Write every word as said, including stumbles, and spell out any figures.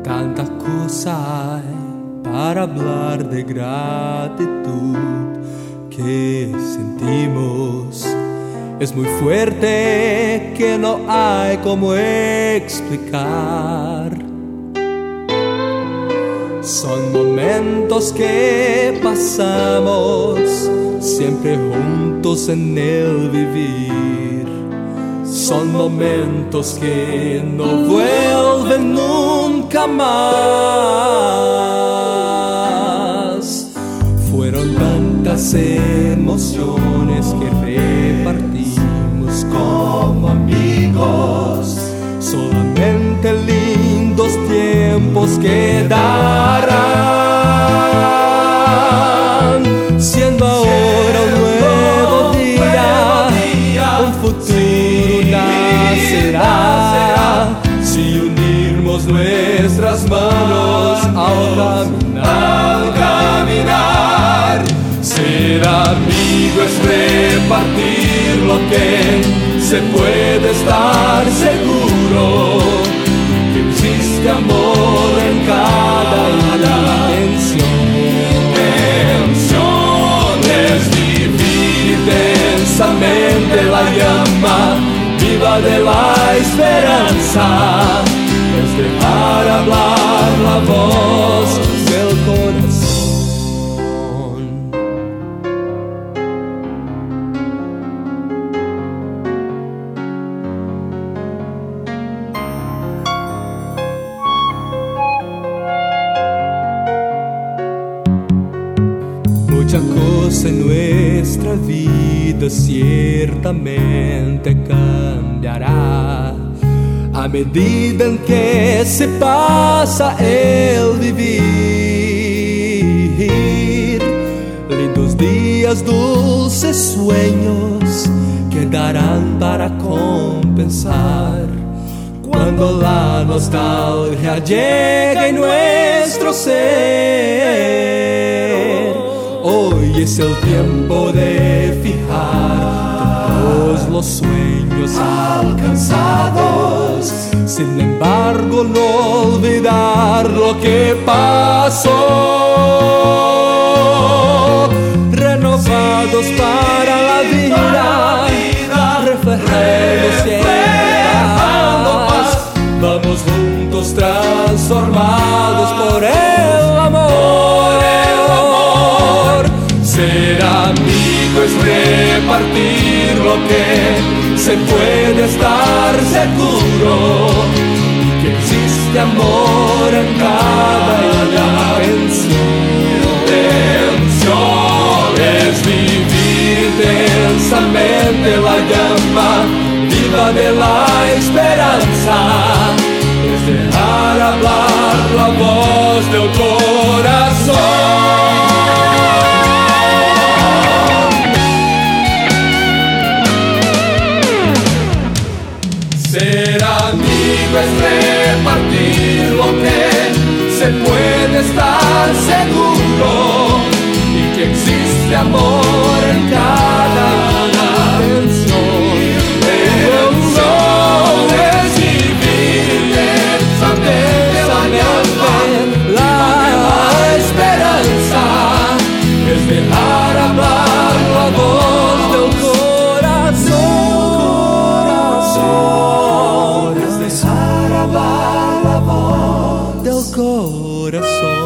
Tanta cosa hay para hablar de gratitud que sentimos. Es muy fuerte que no hay cómo explicar. Son momentos que pasamos siempre juntos en el vivir. Son momentos que no vuelven nunca más. Fueron tantas emociones que repartimos como amigos. Solamente lindos tiempos quedarán, siendo ahora un nuevo día, un futuro nacerá. Si unirmos nuestras manos al caminar, ser amigo es repartir lo que se puede estar seguro, que existe amor en cada intención. Intención es vivir intensamente la llama viva de la esperanza, es dejar hablar la voz del corazón. Mucha cosa en nuestra vida ciertamente cambiará a medida en que se pasa el vivir. Lindos días, dulces sueños quedarán para compensar cuando la nostalgia llegue en nuestro ser. Hoy es el tiempo de fijar todos los sueños alcanzados, sin embargo no olvidar lo que pasó. Renovados para la vida, reflejando paz, vamos juntos transformados por el amor. Ser amigo es repartir lo que se puede estar seguro, que existe amor en cada intención. Intención es vivir intensamente la llama viva de la esperanza, es dejar hablar la voz del corazón. Ser amigo es repartir lo que se puede estar seguro, y que existe amor en cada intención. Intención es vivir intensamente la esperanza, es dejar hablar la voz del corazón. Del corazón.